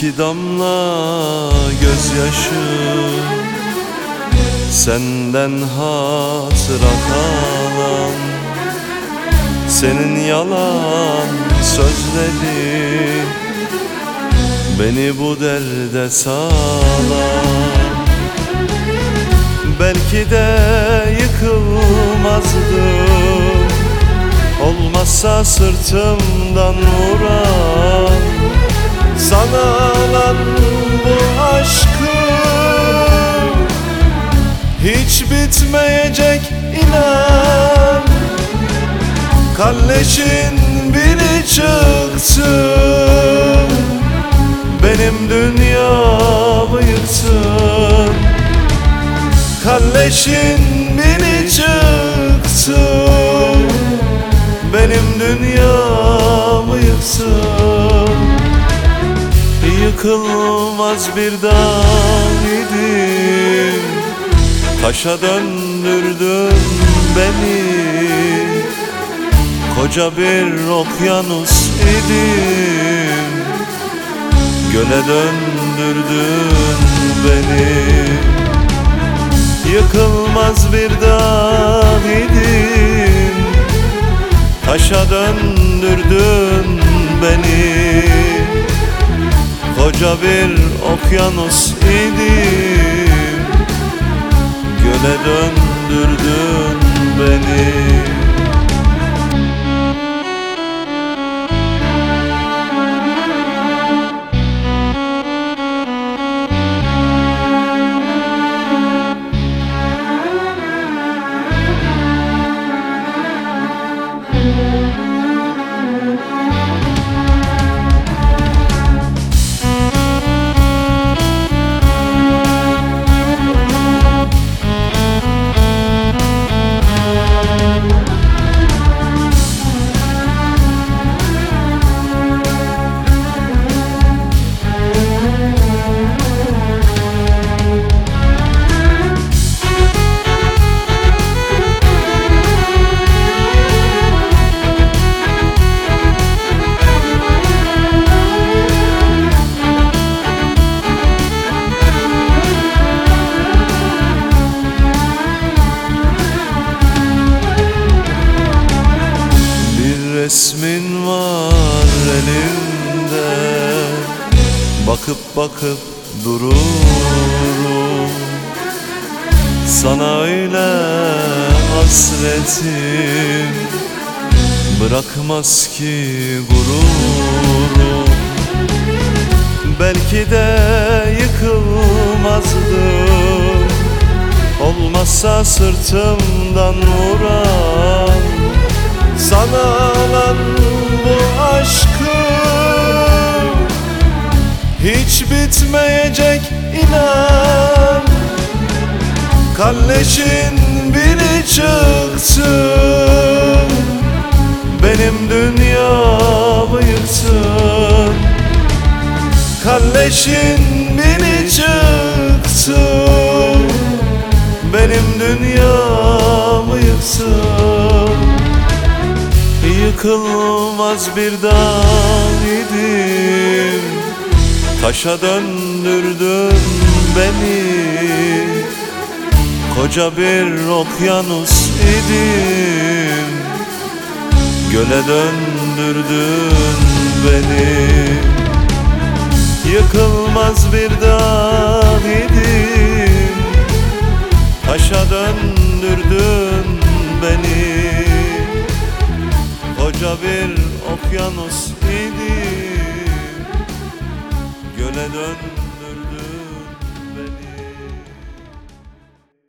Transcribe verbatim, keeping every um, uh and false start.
İki damla gözyaşı senden hatıra kalan, senin yalan sözlerin beni bu derde salan. Belki de yıkılmazdım olmazsa sırtımdan vuran, sana olan bu aşkım hiç bitmeyecek inan. Kalleşin biri çıktı, benim dünyamı yıktın. Kalleşin biri çıktı, benim dünyamı yıktın. Yıkılmaz bir dağ idim, taşa döndürdün beni. Koca bir okyanus idim, göle döndürdün beni. Yıkılmaz bir dağ idim, taşa döndürdün beni. Koca bir okyanus idim, göle döndürdün beni. Resmin var elimde, bakıp bakıp dururum. Sana öyle hasretim bırakmaz ki gururum. Belki de yıkılmazdım olmazsa sırtımdan vuran, sana olan bu aşkım hiç bitmeyecek inan. Kalleşin biri çıktı, benim dünyamı yıktın. Kalleşin biri çıktı, benim dünyamı yıktın. Yıkılmaz bir dağ idim, taşa döndürdün beni. Koca bir okyanus idim, göle döndürdün beni. Yıkılmaz bir dağ idim, taşa döndürdün beni. Koca bir okyanus idim, göle döndürdün.